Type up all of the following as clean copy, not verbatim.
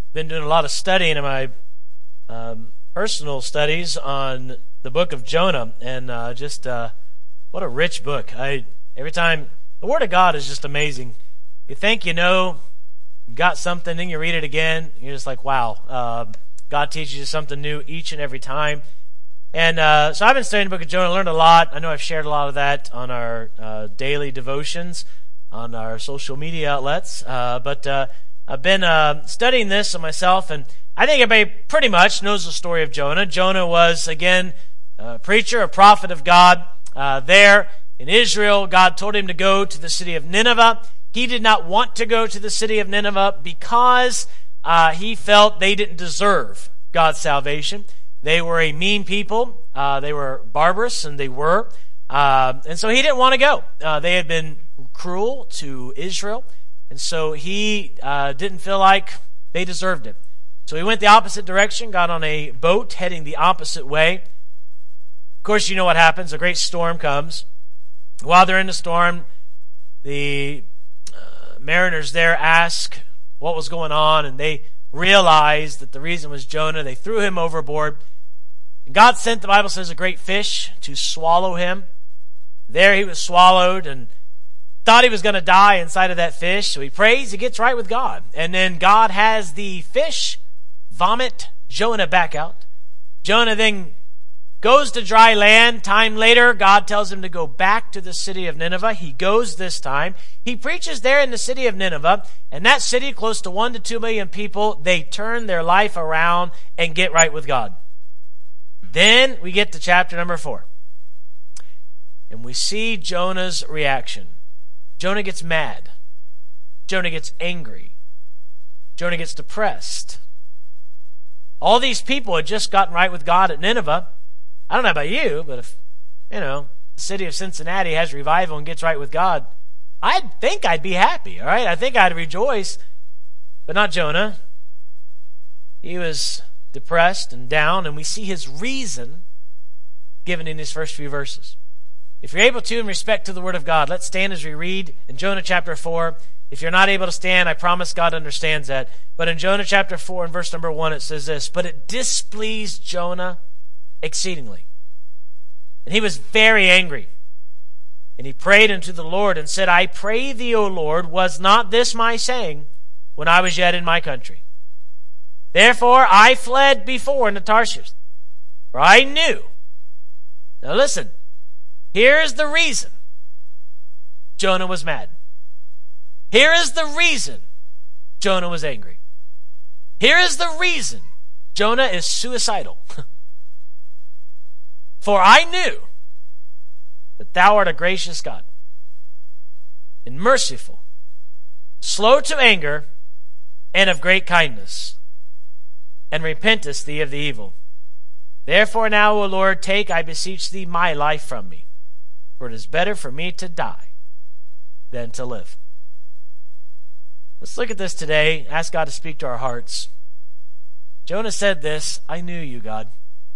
been doing a lot of studying in my personal studies on the book of Jonah, and what a rich book. Every time, the Word of God is just amazing. You think you know, you got something, then you read it again, and you're just like, wow, God teaches you something new each and every time. And so I've been studying the book of Jonah, learned a lot. I know I've shared a lot of that on our daily devotions, on our social media outlets, but I've been studying this on myself, and I think everybody pretty much knows the story of Jonah. Jonah was, again, a preacher, a prophet of God. There in Israel, God told him to go to the city of Nineveh. He did not want to go to the city of Nineveh because he felt they didn't deserve God's salvation. They were a mean people. They were barbarous, and they were. And so he didn't want to go. They had been cruel to Israel, and so he didn't feel like they deserved it. So he went the opposite direction, got on a boat heading the opposite way. Of course, you know what happens. A great storm comes. While they're in the storm, the mariners there ask what was going on, and they realized that the reason was Jonah. They threw him overboard. And God sent, the Bible says, a great fish to swallow him. There he was swallowed and thought he was going to die inside of that fish. So he prays, he gets right with God. And then God has the fish vomit Jonah back out. Jonah then goes to dry land. Time later, God tells him to go back to the city of Nineveh. He goes this time. He preaches there in the city of Nineveh, and that city, close to 1 to 2 million people, they turn their life around and get right with God. Then we get to chapter number 4, and we see Jonah's reaction. Jonah gets mad. Jonah gets angry. Jonah gets depressed. All these people had just gotten right with God at Nineveh. I don't know about you, but if, the city of Cincinnati has revival and gets right with God, I'd think I'd be happy, all right? I think I'd rejoice, but not Jonah. He was depressed and down, and we see his reason given in his first few verses. If you're able to, in respect to the Word of God, let's stand as we read in Jonah chapter 4. If you're not able to stand, I promise God understands that. But in Jonah chapter 4 and verse number 1, it says this: "But it displeased Jonah exceedingly, and he was very angry. And he prayed unto the Lord and said, I pray thee, O Lord, was not this my saying when I was yet in my country? Therefore I fled before into Tarshish, for I knew." Now listen, here's the reason Jonah was mad. Here is the reason Jonah was angry. Here is the reason Jonah is suicidal. "For I knew that thou art a gracious God, and merciful, slow to anger, and of great kindness, and repentest thee of the evil. Therefore now, O Lord, take, I beseech thee, my life from me, for it is better for me to die than to live." Let's look at this today. Ask God to speak to our hearts. Jonah said this: "I knew you, God.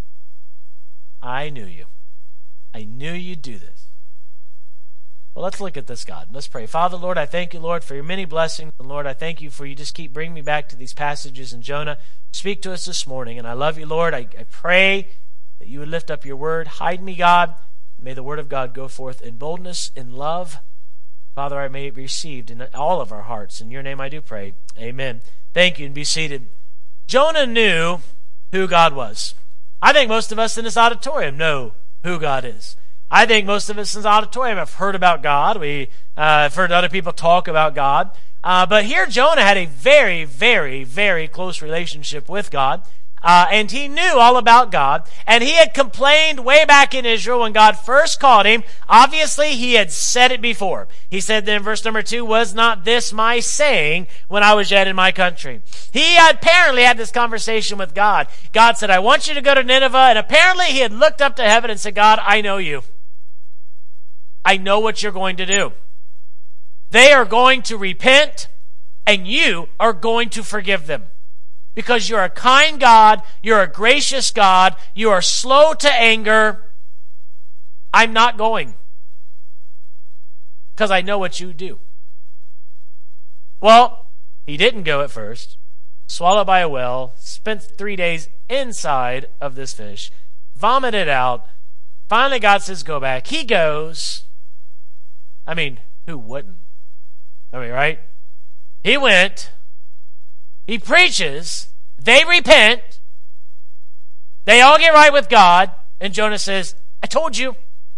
I knew you. I knew you'd do this." Well, let's look at this, God. Let's pray. Father, Lord, I thank you, Lord, for your many blessings. And Lord, I thank you for you just keep bringing me back to these passages in Jonah. Speak to us this morning. And I love you, Lord. I pray that you would lift up your word. Hide me, God. May the word of God go forth in boldness, in love. Father, I may it be received in all of our hearts. In your name I do pray. Amen. Thank you, and be seated. Jonah knew who God was. I think most of us in this auditorium know who God is. I think most of us in this auditorium have heard about God. We have heard other people talk about God. But here Jonah had a very, very, very close relationship with God. And he knew all about God. And he had complained way back in Israel when God first called him. Obviously, he had said it before. He said then in verse number 2, "Was not this my saying when I was yet in my country?" He apparently had this conversation with God. God said, "I want you to go to Nineveh." And apparently he had looked up to heaven and said, "God, I know you. I know what you're going to do. They are going to repent, and you are going to forgive them. Because you're a kind God, you're a gracious God, you are slow to anger. I'm not going, because I know what you do." Well, he didn't go at first. swallowed by a whale, spent 3 days inside of this fish, vomited out. Finally, God says, go back. He goes. I mean, who wouldn't? I mean, right? He went. He preaches. They repent. They all get right with God. And Jonah says, I told you.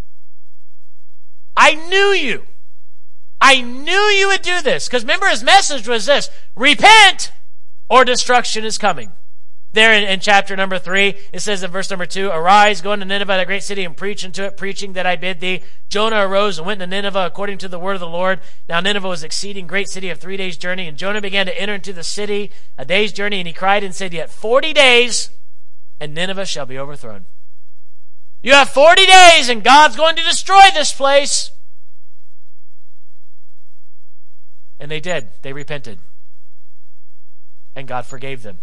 I knew you. I knew you would do this. Because remember, his message was this: repent or destruction is coming. There in chapter number 3, it says in verse number 2, arise, go into Nineveh, that great city, and preach unto it, preaching that I bid thee. Jonah arose and went into Nineveh according to the word of the Lord. Now Nineveh was exceeding great city of 3 days' journey. And Jonah began to enter into the city a day's journey. And he cried and said, yet 40 days, and Nineveh shall be overthrown. You have 40 days, and God's going to destroy this place. And they did. They repented. And God forgave them.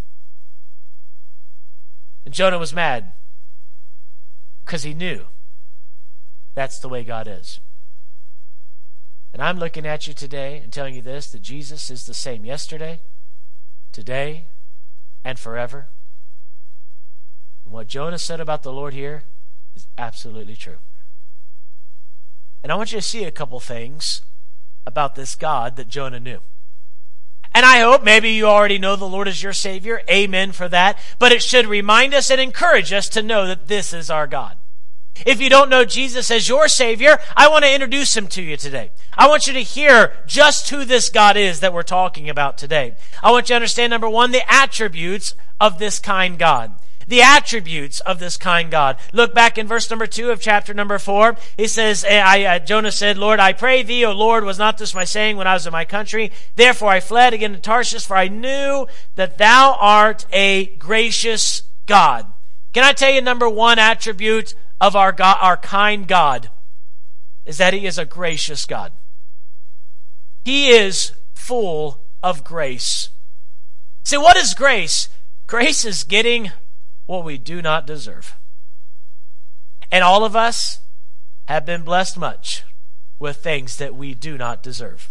And Jonah was mad because he knew that's the way God is. And I'm looking at you today and telling you this, that Jesus is the same yesterday, today, and forever. And what Jonah said about the Lord here is absolutely true. And I want you to see a couple things about this God that Jonah knew. And I hope maybe you already know the Lord is your Savior. Amen for that. But it should remind us and encourage us to know that this is our God. If you don't know Jesus as your Savior, I want to introduce him to you today. I want you to hear just who this God is that we're talking about today. I want you to understand, number one, the attributes of this kind God. The attributes of this kind God. Look back in verse number 2 of chapter number 4. He says, Jonah said, Lord, I pray thee, O Lord, was not this my saying when I was in my country? Therefore I fled again to Tarshish, for I knew that thou art a gracious God. Can I tell you, number one attribute of our God, our kind God, is that he is a gracious God. He is full of grace. See, what is grace? Grace is getting what we do not deserve. And all of us have been blessed much with things that we do not deserve.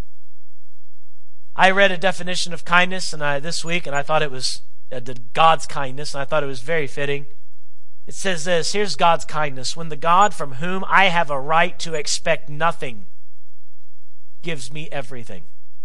I read a definition of kindness this week, and I thought it was God's kindness, and I thought it was very fitting. It says this, here's God's kindness. When the God from whom I have a right to expect nothing gives me everything.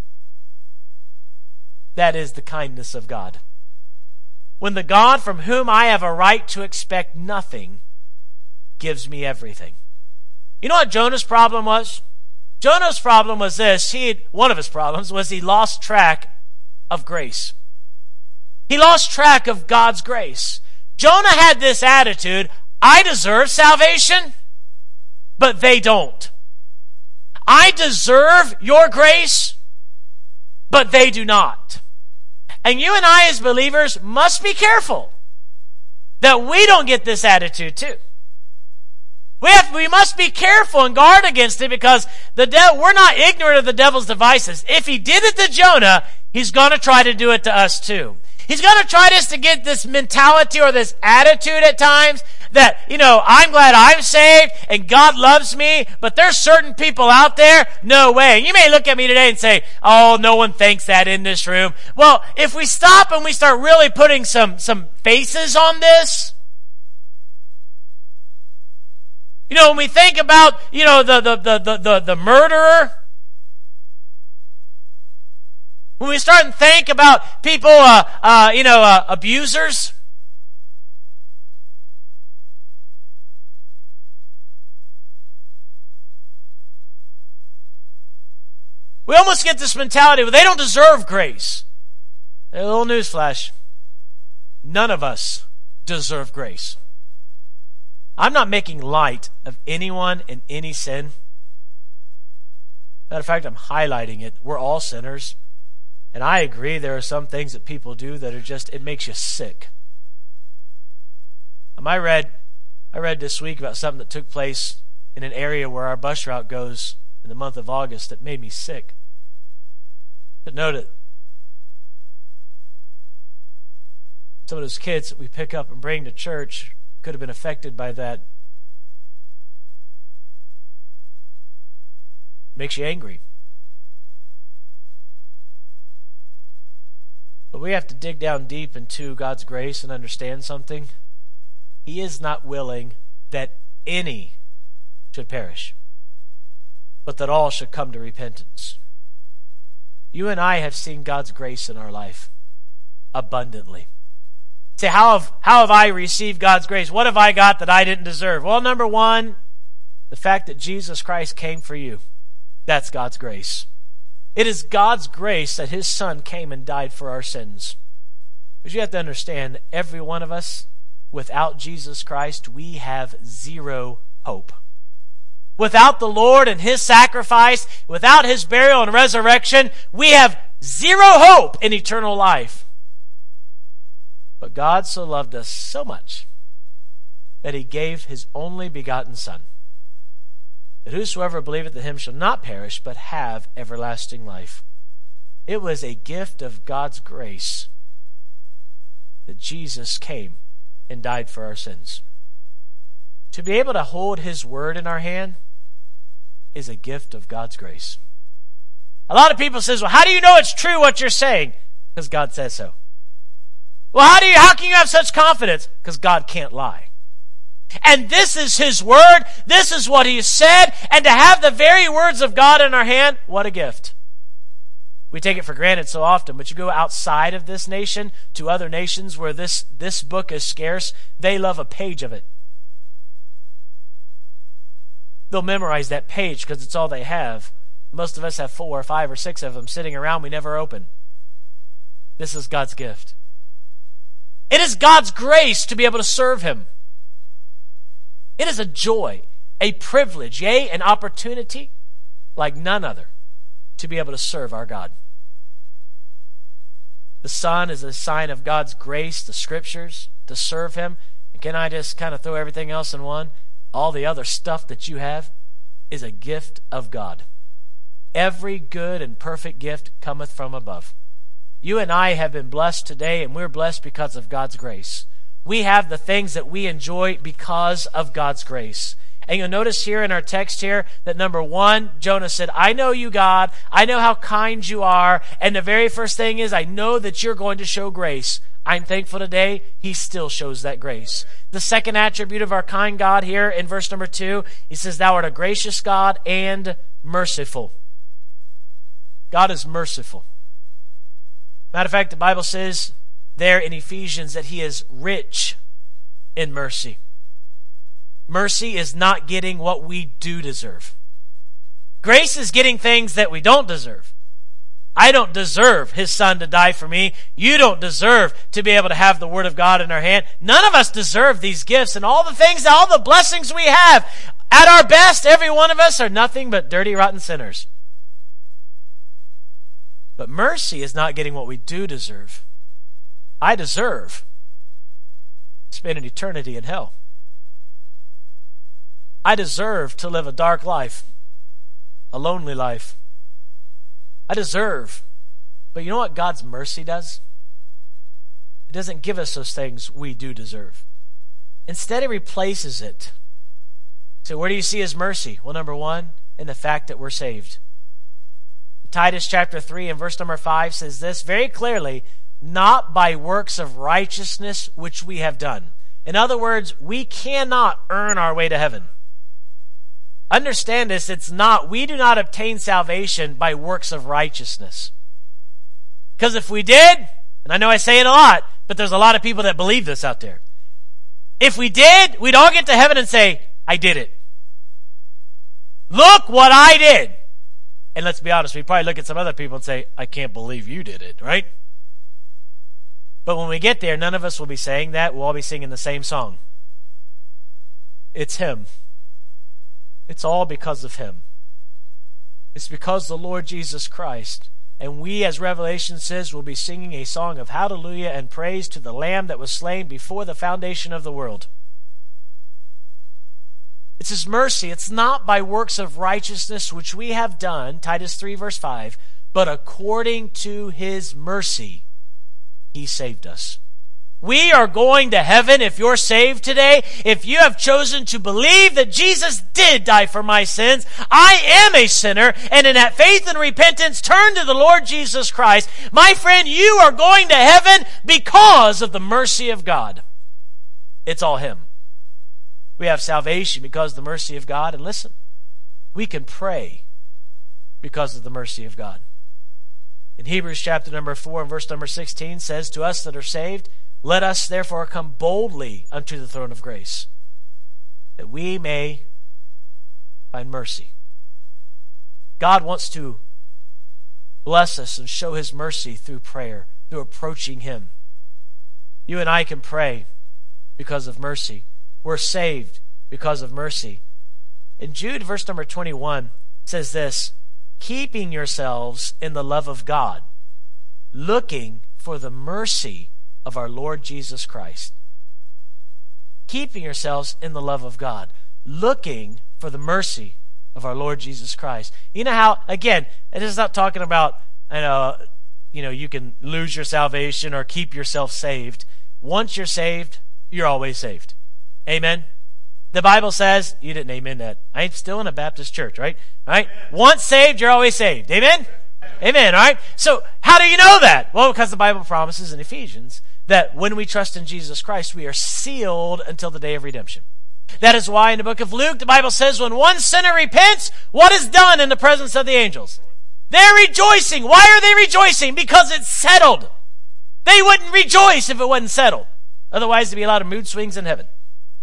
That is the kindness of God. When the God from whom I have a right to expect nothing gives me everything. You know what Jonah's problem was? Jonah's problem was this. One of his problems was he lost track of grace. He lost track of God's grace. Jonah had this attitude, I deserve salvation, but they don't. I deserve your grace, but they do not. And you and I as believers must be careful that we don't get this attitude too. We must be careful and guard against it, because we're not ignorant of the devil's devices. If he did it to Jonah, he's going to try to do it to us too. He's going to try us to get this mentality or this attitude at times that, I'm glad I'm saved and God loves me, but there's certain people out there, no way. And you may look at me today and say, oh, no one thinks that in this room. Well, if we stop and we start really putting some faces on this, when we think about, the murderer, when we start and think about people, abusers, we almost get this mentality where they don't deserve grace. A little newsflash. None of us deserve grace. I'm not making light of anyone in any sin. Matter of fact, I'm highlighting it. We're all sinners. And I agree there are some things that people do that are just, it makes you sick. I read this week about something that took place in an area where our bus route goes in the month of August that made me sick. But note it. Some of those kids that we pick up and bring to church could have been affected by that. Makes you angry. But we have to dig down deep into God's grace and understand something. He is not willing that any should perish, but that all should come to repentance. You and I have seen God's grace in our life abundantly. Say, how have I received God's grace? What have I got that I didn't deserve? Well, number one, the fact that Jesus Christ came for you. That's God's grace. It is God's grace that his Son came and died for our sins. But you have to understand, every one of us, without Jesus Christ, we have zero hope. Without the Lord and his sacrifice, without his burial and resurrection, we have zero hope in eternal life. But God so loved us so much that he gave his only begotten Son, that whosoever believeth in him shall not perish, but have everlasting life. It was a gift of God's grace that Jesus came and died for our sins. To be able to hold his word in our hand is a gift of God's grace. A lot of people says, well, how do you know it's true what you're saying? Because God says so. Well, how can you have such confidence? Because God can't lie. And this is his word. This is what he said. And to have the very words of God in our hand, what a gift. We take it for granted so often, but you go outside of this nation to other nations where this book is scarce, they love a page of it. They'll memorize that page because it's all they have. Most of us have 4 or 5 or 6 of them sitting around we never open. This is God's gift. It is God's grace to be able to serve him. It is a joy, a privilege, yea, an opportunity like none other to be able to serve our God. The Son is a sign of God's grace, the Scriptures, to serve him. And can I just kind of throw everything else in one? All the other stuff that you have is a gift of God. Every good and perfect gift cometh from above. You and I have been blessed today, and we're blessed because of God's grace. We have the things that we enjoy because of God's grace. And you'll notice here in our text here that number 1, Jonah said, I know you, God. I know how kind you are. And the very first thing is, I know that you're going to show grace. I'm thankful today, he still shows that grace. The second attribute of our kind God here in verse number 2, he says, thou art a gracious God and merciful. God is merciful. Matter of fact, the Bible says there in Ephesians that he is rich in mercy. Mercy is not getting what we do deserve. Grace is getting things that we don't deserve. I don't deserve his Son to die for me. You don't deserve to be able to have the Word of God in our hand. None of us deserve these gifts and all the things, all the blessings we have. At our best, every one of us are nothing but dirty, rotten sinners. But mercy is not getting what we do deserve. I deserve to spend an eternity in hell. I deserve to live a dark life, a lonely life. I deserve. But you know what God's mercy does? It doesn't give us those things we do deserve. Instead, it replaces it. So where do you see his mercy? Well, number 1, in the fact that we're saved. Titus chapter 3 and verse number 5 says this very clearly, not by works of righteousness which we have done. In other words, we cannot earn our way to heaven. Understand this, we do not obtain salvation by works of righteousness. Because if we did, and I know I say it a lot, but there's a lot of people that believe this out there. If we did, we'd all get to heaven and say, I did it. Look what I did. And let's be honest, we'd probably look at some other people and say, I can't believe you did it, right? But when we get there, none of us will be saying that. We'll all be singing the same song. It's him. It's all because of him. It's because the Lord Jesus Christ. And we, as Revelation says, will be singing a song of hallelujah and praise to the Lamb that was slain before the foundation of the world. It's his mercy. It's not by works of righteousness which we have done, Titus 3 verse 5, but according to his mercy, he saved us. We are going to heaven if you're saved today. If you have chosen to believe that Jesus did die for my sins, I am a sinner, and in that faith and repentance, turn to the Lord Jesus Christ. My friend, you are going to heaven because of the mercy of God. It's all Him. We have salvation because of the mercy of God. And listen, we can pray because of the mercy of God. In Hebrews chapter number 4 and verse number 16 says, to us that are saved, let us therefore come boldly unto the throne of grace, that we may find mercy. God wants to bless us and show His mercy through prayer, through approaching Him. You and I can pray because of mercy. We're saved because of mercy. In Jude, verse number 21, says this, keeping yourselves in the love of God, looking for the mercy of our Lord Jesus Christ. Keeping yourselves in the love of God, looking for the mercy of our Lord Jesus Christ. You know how, again, it is not talking about, you can lose your salvation or keep yourself saved. Once you're saved, you're always saved. Amen? The Bible says, you didn't amen that. I'm still in a Baptist church, right? All right? Once saved, you're always saved. Amen? Amen, all right? So how do you know that? Well, because the Bible promises in Ephesians that when we trust in Jesus Christ, we are sealed until the day of redemption. That is why in the book of Luke, the Bible says when one sinner repents, what is done in the presence of the angels? They're rejoicing. Why are they rejoicing? Because it's settled. They wouldn't rejoice if it wasn't settled. Otherwise, there'd be a lot of mood swings in heaven.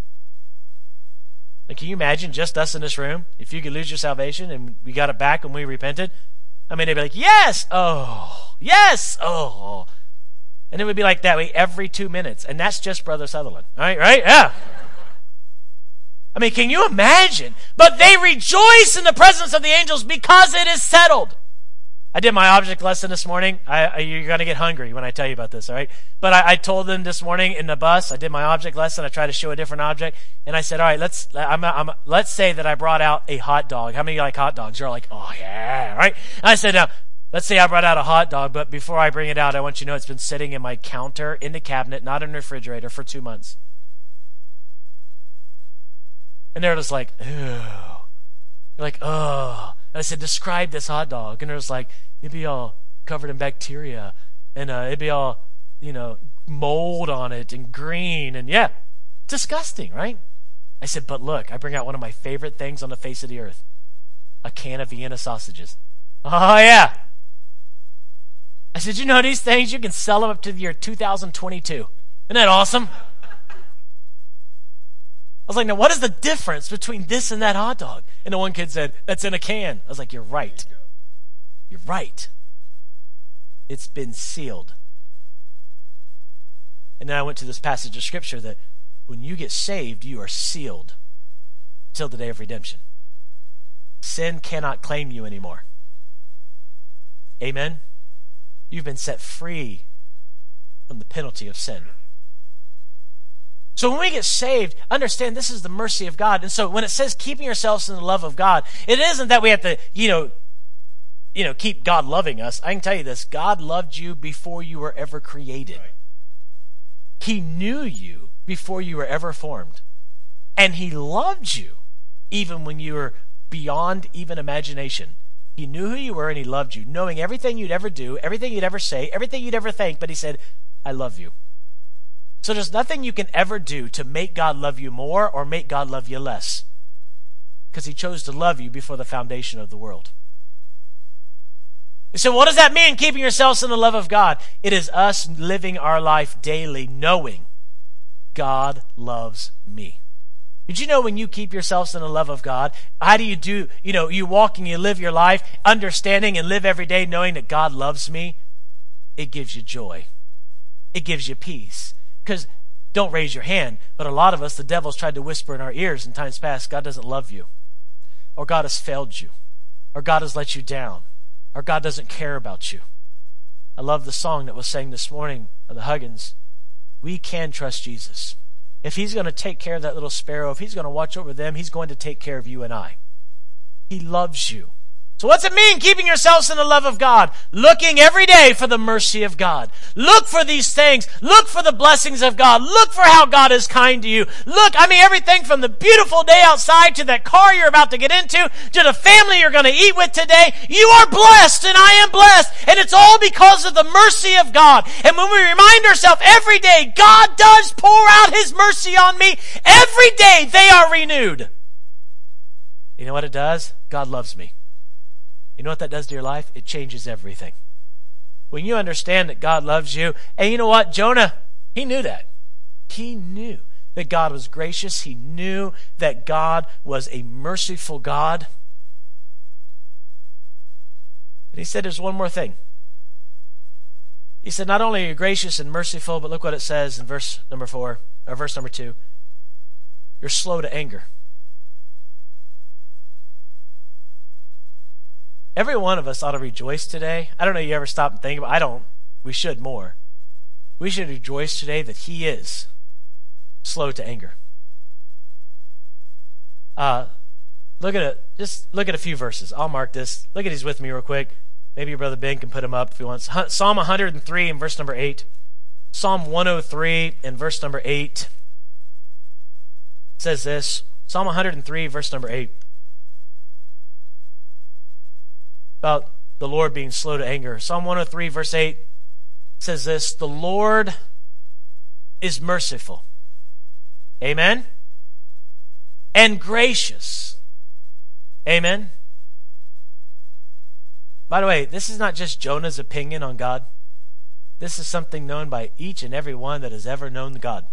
And can you imagine just us in this room? If you could lose your salvation and we got it back when we repented, I mean, they'd be like, yes, oh, yes, oh. And it would be like that way every 2 minutes. And that's just Brother Sutherland. All right? Yeah. I mean, can you imagine? But they rejoice in the presence of the angels because it is settled. I did my object lesson this morning. You're going to get hungry when I tell you about this, all right? But I told them this morning in the bus, I did my object lesson. I tried to show a different object. And I said, all right, let's say that I brought out a hot dog. How many of you like hot dogs? You're like, oh, yeah, right? And I said, now, let's say I brought out a hot dog, but before I bring it out, I want you to know it's been sitting in my counter, in the cabinet, not in the refrigerator, for 2 months. And they're just like, ew. They're like, oh. And I said, describe this hot dog. And they're just like, it'd be all covered in bacteria. And it'd be all, mold on it and green. And yeah, disgusting, right? I said, but look, I bring out one of my favorite things on the face of the earth. A can of Vienna sausages. Oh, yeah. I said, you know these things? You can sell them up to the year 2022. Isn't that awesome? I was like, now what is the difference between this and that hot dog? And the one kid said, that's in a can. I was like, you're right. You're right. It's been sealed. And then I went to this passage of Scripture that when you get saved, you are sealed till the day of redemption. Sin cannot claim you anymore. Amen? You've been set free from the penalty of sin. So when we get saved, understand this is the mercy of God. And so when it says keeping yourselves in the love of God, it isn't that we have to, keep God loving us. I can tell you this, God loved you before you were ever created. He knew you before you were ever formed. And He loved you even when you were beyond even imagination. He knew who you were and He loved you, knowing everything you'd ever do, everything you'd ever say, everything you'd ever think, but He said, I love you. So there's nothing you can ever do to make God love you more or make God love you less, because He chose to love you before the foundation of the world. So what does that mean, keeping yourselves in the love of God? It is us living our life daily knowing God loves me. Did you know when you keep yourselves in the love of God, how do you do, you walk and you live your life understanding and live every day knowing that God loves me? It gives you joy. It gives you peace. Because don't raise your hand, but a lot of us, the devil's tried to whisper in our ears in times past, God doesn't love you, or God has failed you, or God has let you down, or God doesn't care about you. I love the song that was sang this morning of the Huggins. We can trust Jesus. If He's going to take care of that little sparrow, if He's going to watch over them, He's going to take care of you and I. He loves you. So what's it mean, keeping yourselves in the love of God? Looking every day for the mercy of God. Look for these things. Look for the blessings of God. Look for how God is kind to you. Look, everything from the beautiful day outside to that car you're about to get into, to the family you're going to eat with today. You are blessed and I am blessed. And it's all because of the mercy of God. And when we remind ourselves every day, God does pour out His mercy on me. Every day they are renewed. You know what it does? God loves me. You know what that does to your life? It changes everything. When you understand that God loves you, and you know what? Jonah, he knew that. He knew that God was gracious. He knew that God was a merciful God. And he said there's one more thing. He said, not only are you gracious and merciful, but look what it says in verse number 2. You're slow to anger. Every one of us ought to rejoice today. I don't know if you ever stop and think about it. I don't. We should more. We should rejoice today that He is slow to anger. Look at it. Just look at a few verses. I'll mark this. Look at these with me real quick. Maybe your brother Ben can put them up if he wants. Psalm 103 and verse number 8. Psalm 103 and verse number 8 says this. Psalm 103 verse number 8. About the Lord being slow to anger. Psalm 103 verse 8 says this. The Lord is merciful. Amen. And gracious. Amen. By the way, this is not just Jonah's opinion on God. This is something known by each and every one that has ever known God.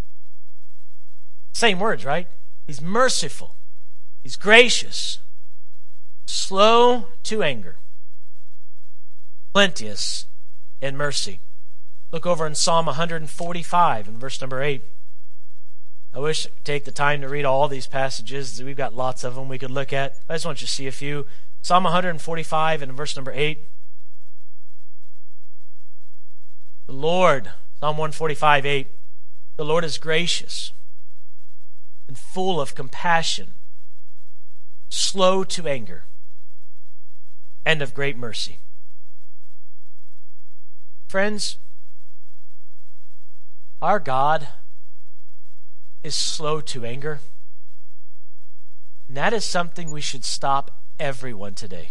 Same words, right? He's merciful. He's gracious. Slow to anger. Plenteous in mercy. Look over in Psalm 145 and verse number 8. I wish I could take the time to read all these passages. We've got lots of them we could look at. I just want you to see a few. Psalm 145 and verse number 8. The Lord, Psalm 145, 8. The Lord is gracious and full of compassion, slow to anger, and of great mercy. Friends, our God is slow to anger. And that is something we should stop everyone today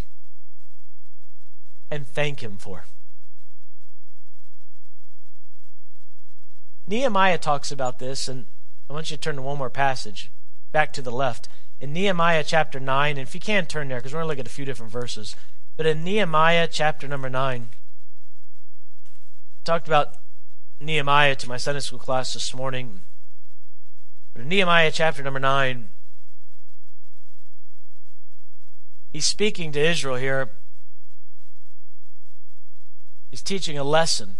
and thank Him for. Nehemiah talks about this, and I want you to turn to one more passage, back to the left. In Nehemiah chapter 9, and if you can turn there, because we're going to look at a few different verses. But in Nehemiah chapter number 9, I talked about Nehemiah to my Sunday school class this morning. But in Nehemiah chapter number 9, he's speaking to Israel here. He's teaching a lesson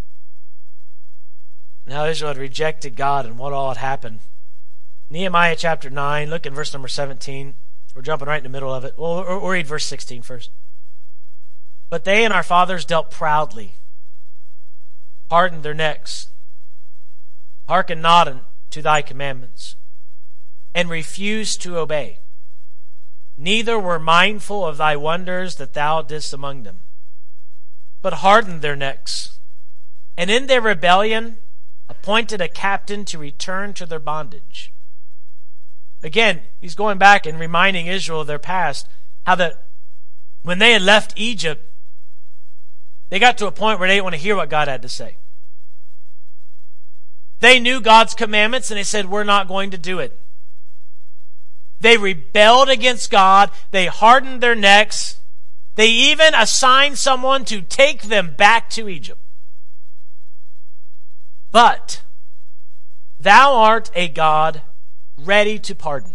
on how Israel had rejected God and what all had happened. Nehemiah chapter 9, look in verse number 17. We're jumping right in the middle of it. We'll read verse 16 first. But they and our fathers dealt proudly, hardened their necks, hearkened not unto thy commandments, and refused to obey. Neither were mindful of thy wonders that thou didst among them, but hardened their necks, and in their rebellion appointed a captain to return to their bondage. Again, he's going back and reminding Israel of their past, how that when they had left Egypt, they got to a point where they didn't want to hear what God had to say. They knew God's commandments and they said, we're not going to do it. They rebelled against God. They hardened their necks. They even assigned someone to take them back to Egypt. But thou art a God ready to pardon,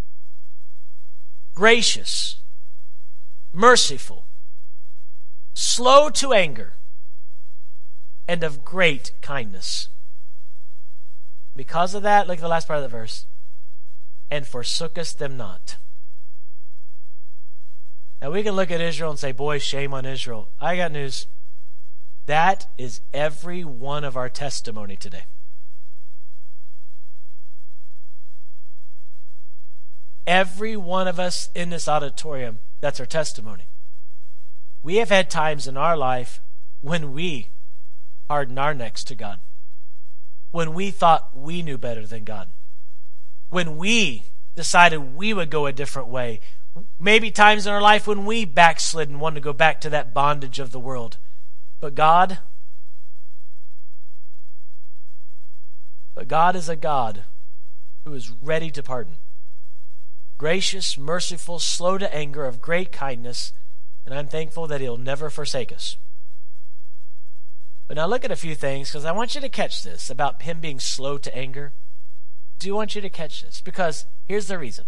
gracious, merciful, slow to anger, and of great kindness. Because of that, look at the last part of the verse. And forsookest them not. Now we can look at Israel and say, boy, shame on Israel. I got news. That is every one of our testimony today. Every one of us in this auditorium, that's our testimony. We have had times in our life when we hardened our necks to God, when we thought we knew better than God, when we decided we would go a different way. Maybe times in our life when we backslid and wanted to go back to that bondage of the world. But God is a God who is ready to pardon. Gracious, merciful, slow to anger, of great kindness, and I'm thankful that He'll never forsake us. But now look at a few things, because I want you to catch this about Him being slow to anger. I do want you to catch this, because here's the reason.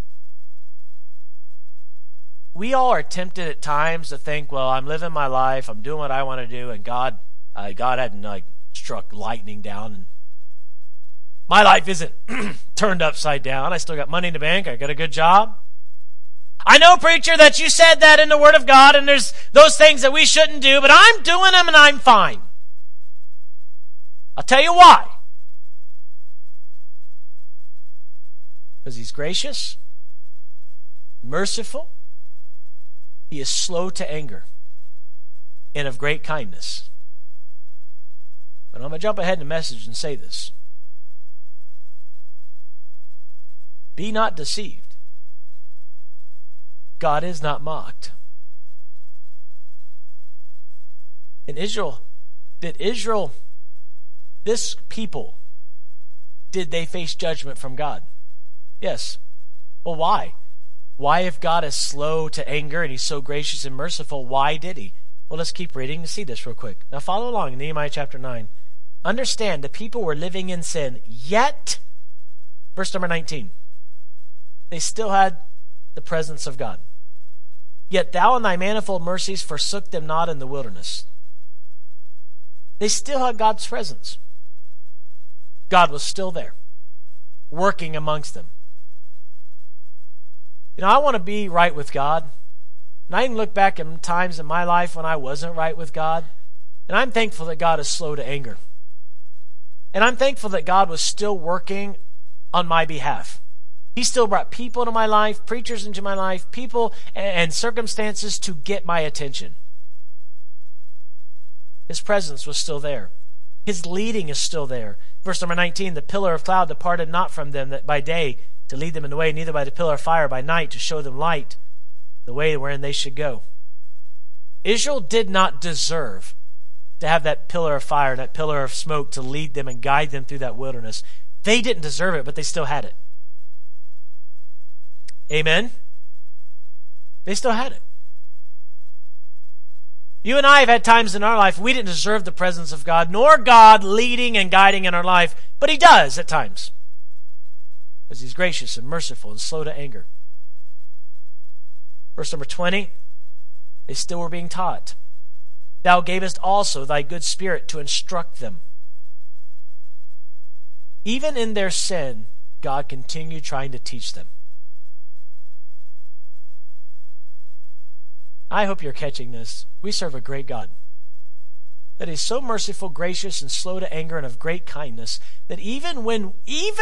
We all are tempted at times to think, well, I'm living my life, I'm doing what I want to do, and God hadn't struck lightning down, and my life isn't turned upside down. I still got money in the bank. I got a good job. I know, preacher, that you said that in the Word of God, and there's those things that we shouldn't do, but I'm doing them and I'm fine. I'll tell you why. Because He's gracious, merciful. He is slow to anger and of great kindness. But I'm going to jump ahead in the message and say this. Be not deceived. God is not mocked. In Israel, this people, did they face judgment from God? Yes. Well, why? Why, if God is slow to anger and He's so gracious and merciful, why did He? Well, let's keep reading to see this real quick. Now follow along in Nehemiah chapter 9. Understand, the people were living in sin, yet, verse number 19, they still had the presence of God. Yet thou in thy manifold mercies forsook them not in the wilderness. They still had God's presence. God was still there, working amongst them. You know, I want to be right with God. And I can look back at times in my life when I wasn't right with God. And I'm thankful that God is slow to anger. And I'm thankful that God was still working on my behalf. He still brought people into my life, preachers into my life, people and circumstances to get my attention. His presence was still there. His leading is still there. Verse number 19, the pillar of cloud departed not from them that by day to lead them in the way, neither by the pillar of fire by night to show them light, the way wherein they should go. Israel did not deserve to have that pillar of fire, that pillar of smoke to lead them and guide them through that wilderness. They didn't deserve it, but they still had it. Amen? They still had it. You and I have had times in our life we didn't deserve the presence of God, nor God leading and guiding in our life, but He does at times. Because He's gracious and merciful and slow to anger. Verse number 20, they still were being taught. Thou gavest also thy good spirit to instruct them. Even in their sin, God continued trying to teach them. I hope you're catching this. We serve a great God. That He's so merciful, gracious, and slow to anger and of great kindness that even when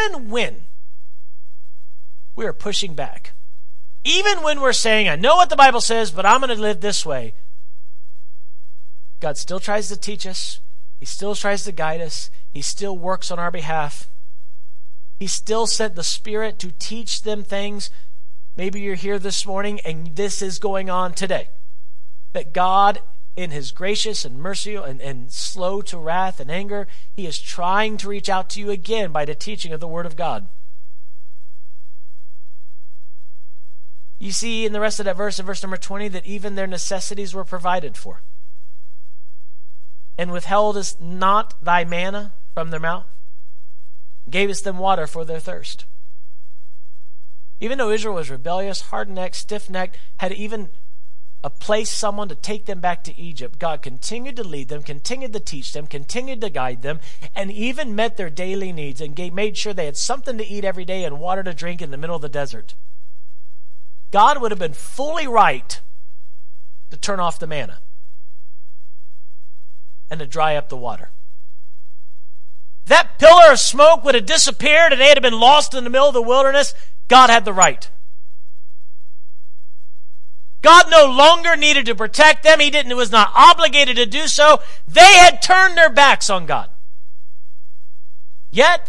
we are pushing back, even when we're saying, I know what the Bible says, but I'm going to live this way, God still tries to teach us. He still tries to guide us. He still works on our behalf. He still sent the Spirit to teach them things. Maybe you're here this morning and this is going on today. That God, in His gracious and merciful and slow to wrath and anger, He is trying to reach out to you again by the teaching of the Word of God. You see in the rest of that verse, in verse number 20, that even their necessities were provided for. And withheldest not thy manna from their mouth, gavest them water for their thirst. Even though Israel was rebellious, hard-necked, stiff-necked, had even placed someone to take them back to Egypt, God continued to lead them, continued to teach them, continued to guide them, and even met their daily needs and made sure they had something to eat every day and water to drink in the middle of the desert. God would have been fully right to turn off the manna and to dry up the water. That pillar of smoke would have disappeared and they had been lost in the middle of the wilderness. God had the right. God no longer needed to protect them. He was not obligated to do so. They had turned their backs on God. Yet,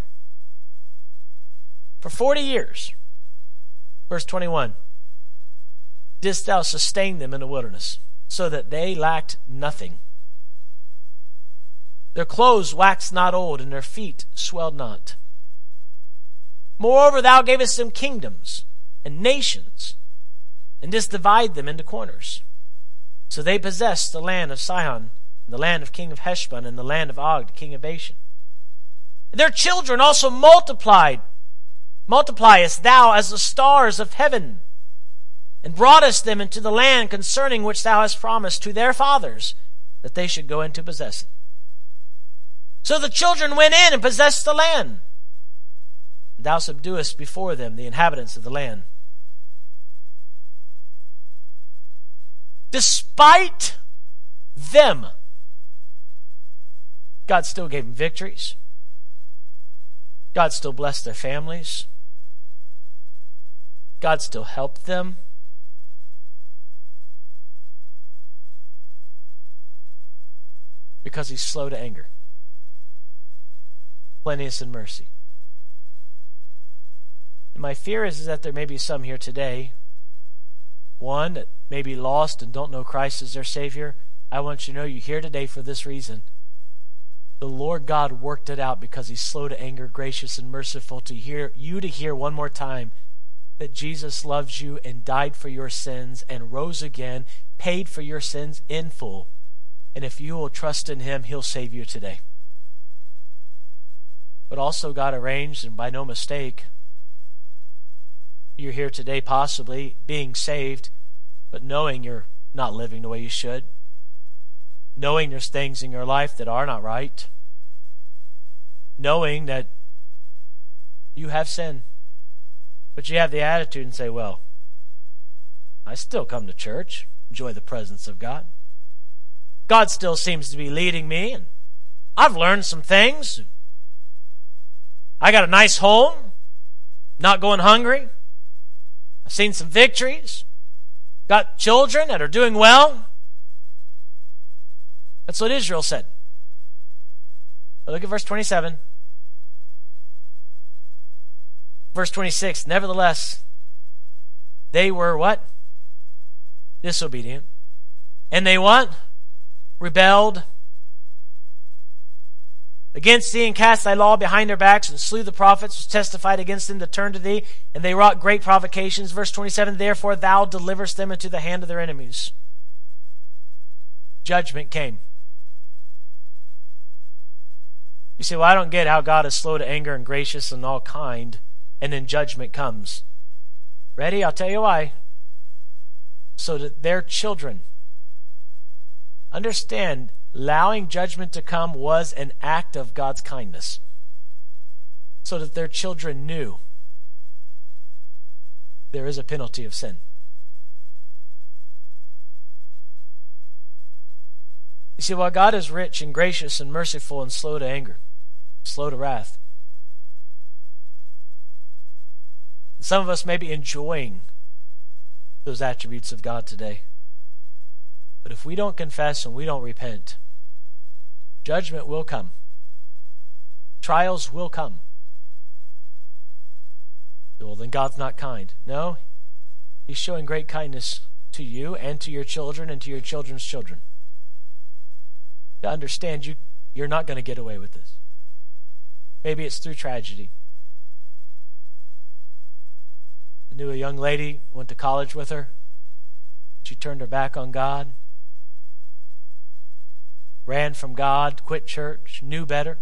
for 40 years, verse 21, didst thou sustain them in the wilderness, so that they lacked nothing. Their clothes waxed not old, and their feet swelled not. Moreover, thou gavest them kingdoms and nations, and didst divide them into corners. So they possessed the land of Sihon, and the land of king of Heshbon, and the land of Og, king of Bashan. And their children also multipliest thou as the stars of heaven, and broughtest them into the land concerning which thou hast promised to their fathers, that they should go in to possess it. So the children went in and possessed the land. And thou subduest before them the inhabitants of the land. Despite them, God still gave them victories. God still blessed their families. God still helped them. Because he's slow to anger, plenteous in mercy. And my fear is that there may be some here today, one that may be lost and don't know Christ as their Savior. I want you to know you're here today for this reason. The Lord God worked it out because he's slow to anger, gracious and merciful, to hear one more time that Jesus loves you and died for your sins and rose again, paid for your sins in full. And if you will trust in him, he'll save you today. But also God arranged, and by no mistake, you're here today possibly being saved, but knowing you're not living the way you should. Knowing there's things in your life that are not right. Knowing that you have sin. But you have the attitude and say, well, I still come to church, enjoy the presence of God. God still seems to be leading me, and I've learned some things. I got a nice home, not going hungry. I've seen some victories. Got children that are doing well. That's what Israel said. But look at verse 27. Verse 26, nevertheless, they were what? Disobedient. And they what? Rebelled against thee, and cast thy law behind their backs, and slew the prophets which testified against them to turn to thee, and they wrought great provocations. Verse 27, therefore thou deliverest them into the hand of their enemies. Judgment came. You say, well, I don't get how God is slow to anger and gracious and all kind, and then judgment comes. Ready? I'll tell you why. So that their children understand, allowing judgment to come was an act of God's kindness. So that their children knew there is a penalty of sin. You see, while God is rich and gracious and merciful and slow to anger, slow to wrath, some of us may be enjoying those attributes of God today. But if we don't confess and we don't repent, judgment will come. Trials will come. Well, then God's not kind. No, he's showing great kindness to you and to your children and to your children's children. To understand you're not going to get away with this. Maybe it's through tragedy. I knew a young lady, went to college with her. She turned her back on God. Ran from God, quit church, knew better.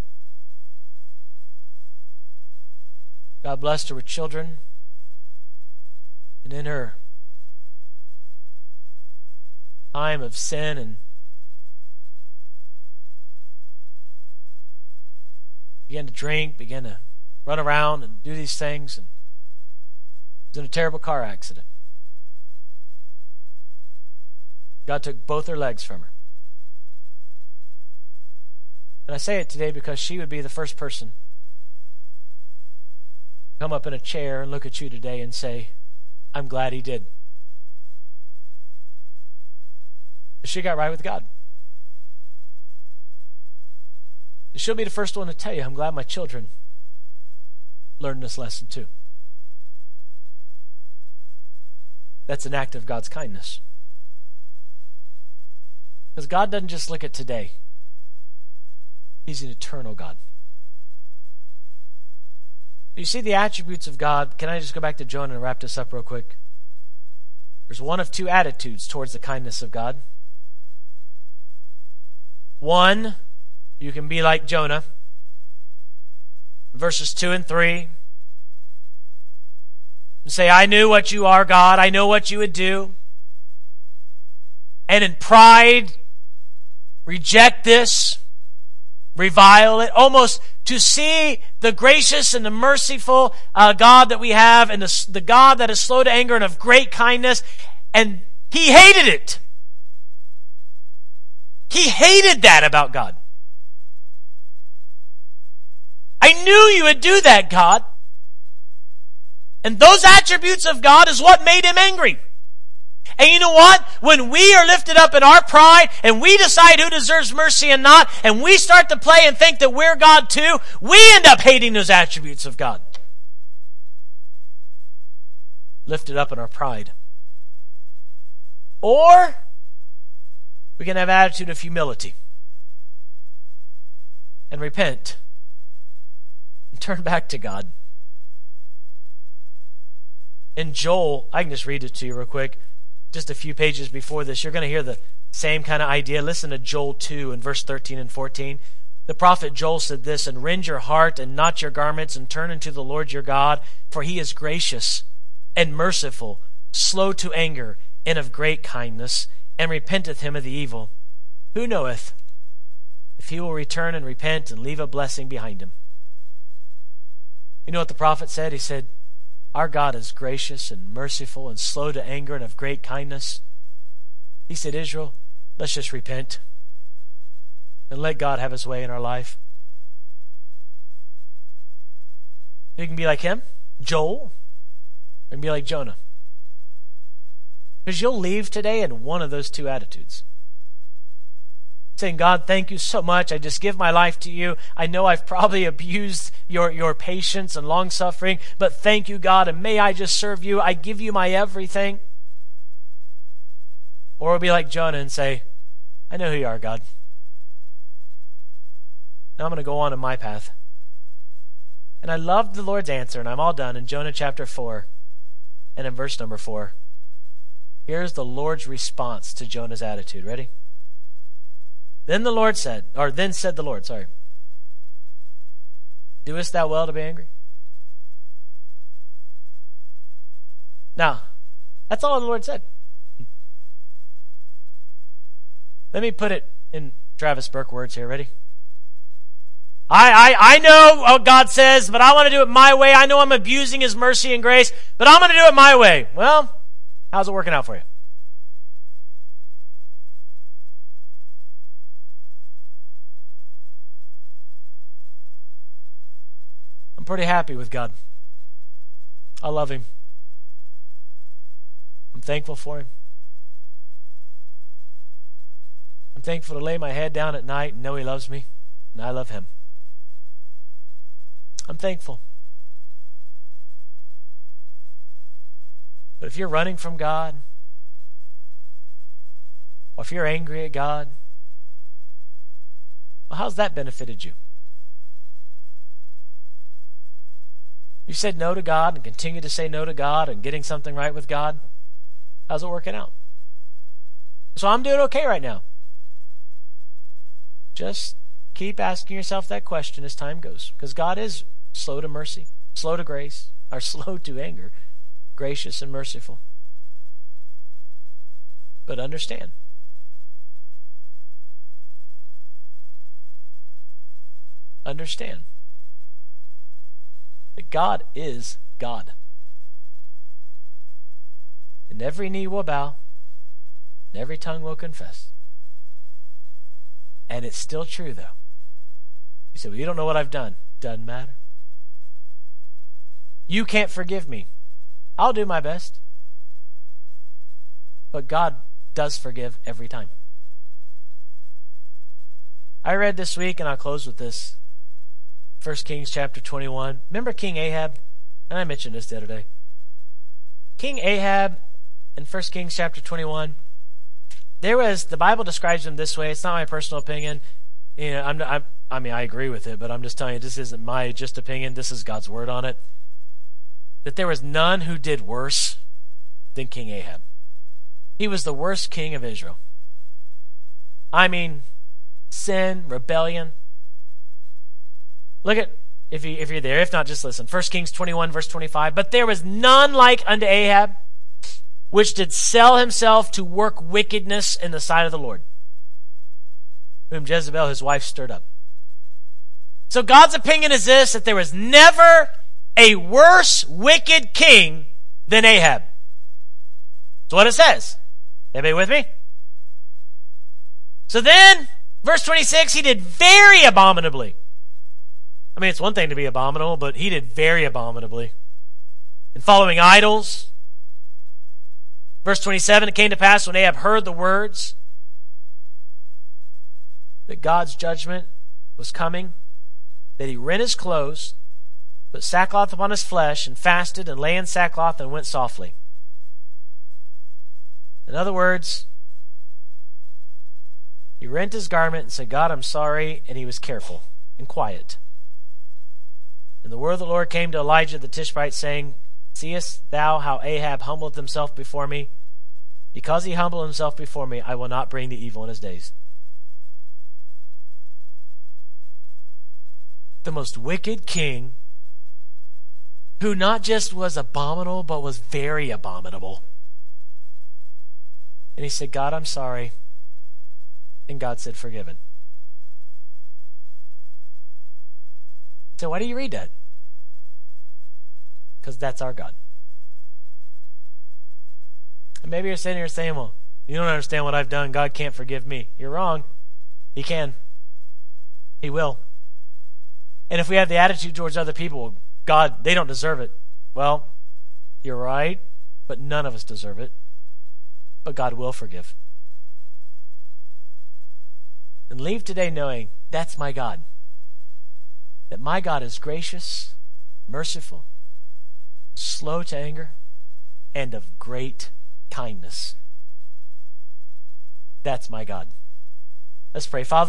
God blessed her with children. And in her time of sin and began to drink, began to run around and do these things, and was in a terrible car accident. God took both her legs from her. And I say it today because she would be the first person to come up in a chair and look at you today and say, I'm glad he did. She got right with God. And she'll be the first one to tell you, I'm glad my children learned this lesson too. That's an act of God's kindness. Because God doesn't just look at today. He's an eternal God. You see the attributes of God. Can I just go back to Jonah and wrap this up real quick? There's one of two attitudes towards the kindness of God. One, you can be like Jonah. Verses 2 and 3. And say, I knew what you are, God. I know what you would do. And in pride, reject this, revile it, almost to see the gracious and the merciful God that we have, and the God that is slow to anger and of great kindness. And he hated it. He hated that about God. I knew you would do that, God. And those attributes of God is what made him angry. And you know what? When we are lifted up in our pride and we decide who deserves mercy and not, and we start to play and think that we're God too, we end up hating those attributes of God. Lifted up in our pride. Or we can have an attitude of humility and repent and turn back to God. In Joel, I can just read it to you real quick. Just a few pages before this, you're going to hear the same kind of idea. Listen to Joel 2 in verse 13 and 14. The prophet Joel said this, and rend your heart and not your garments and turn unto the Lord your God, for he is gracious and merciful, slow to anger and of great kindness, and repenteth him of the evil. Who knoweth if he will return and repent and leave a blessing behind him? You know what the prophet said? He said, our God is gracious and merciful and slow to anger and of great kindness. He said, Israel, let's just repent and let God have his way in our life. You can be like him, Joel, and be like Jonah. Because you'll leave today in one of those two attitudes. Saying, God, thank you so much. I just give my life to you. I know I've probably abused your patience and long-suffering, but thank you, God, and may I just serve you. I give you my everything. Or we'll be like Jonah and say, I know who you are, God. Now I'm going to go on in my path. And I loved the Lord's answer, and I'm all done in Jonah chapter 4 and in verse number 4. Here's the Lord's response to Jonah's attitude. Ready? Then said the Lord, doest thou well to be angry? Now, that's all the Lord said. Let me put it in Travis Burke words here. Ready? I know what God says, but I want to do it my way. I know I'm abusing his mercy and grace, but I'm going to do it my way. Well, how's it working out for you? I'm pretty happy with God. I love him. I'm thankful for him. I'm thankful to lay my head down at night and know he loves me, and I love him. I'm thankful. But if you're running from God, or if you're angry at God, well, how's that benefited you? You said no to God and continue to say no to God and getting something right with God. How's it working out? So I'm doing okay right now. Just keep asking yourself that question as time goes. Because God is slow to mercy, slow to grace, or slow to anger, gracious and merciful. But understand, that God is God. And every knee will bow, and every tongue will confess. And it's still true, though. You say, well, you don't know what I've done. Doesn't matter. You can't forgive me. I'll do my best. But God does forgive every time. I read this week, and I'll close with this. 1 Kings chapter 21. Remember King Ahab? And I mentioned this the other day. King Ahab in 1 Kings chapter 21, the Bible describes him this way. It's not my personal opinion. I agree with it, but I'm just telling you, this isn't my just opinion. This is God's word on it. That there was none who did worse than King Ahab. He was the worst king of Israel. Sin, rebellion. Look at, if you're there, if not, just listen. 1 Kings 21, verse 25. But there was none like unto Ahab, which did sell himself to work wickedness in the sight of the Lord, whom Jezebel his wife stirred up. So God's opinion is this, that there was never a worse wicked king than Ahab. That's what it says. Everybody with me? So then, verse 26, he did very abominably. It's one thing to be abominable, but he did very abominably. In following idols. Verse 27, it came to pass when Ahab heard the words that God's judgment was coming, that he rent his clothes, put sackcloth upon his flesh, and fasted, and lay in sackcloth, and went softly. In other words, he rent his garment and said, God, I'm sorry, and he was careful and quiet. And the word of the Lord came to Elijah the Tishbite, saying, Seest thou how Ahab humbled himself before me? Because he humbled himself before me, I will not bring the evil in his days. The most wicked king, who not just was abominable, but was very abominable. And he said, God, I'm sorry. And God said, forgiven. So why do you read that? Because that's our God. And maybe you're sitting here saying, well, you don't understand what I've done. God can't forgive me. You're wrong. He can. He will. And if we have the attitude towards other people, God, they don't deserve it. Well, you're right, but none of us deserve it. But God will forgive. And leave today knowing that's my God. That my God is gracious, merciful, slow to anger, and of great kindness. That's my God. Let's pray. Father,